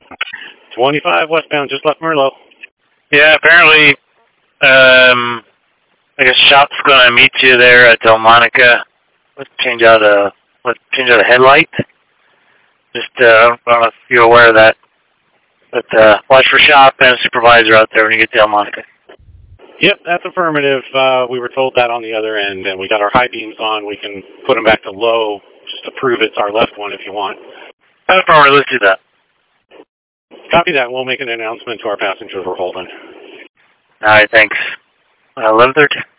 25 westbound, just left Merlot. Yeah, apparently, I guess shop's gonna meet you there at Delmonica. Let's change out a headlight. Just I don't know if you're aware of that, but watch for shop and a supervisor out there when you get to Delmonica. Yep, that's affirmative. We were told that on the other end, and we got our high beams on. We can put them back to low just to prove it's our left one if you want. That's probably, let's do that. Copy that. We'll make an announcement to our passengers we're holding. All right, thanks. 11:13.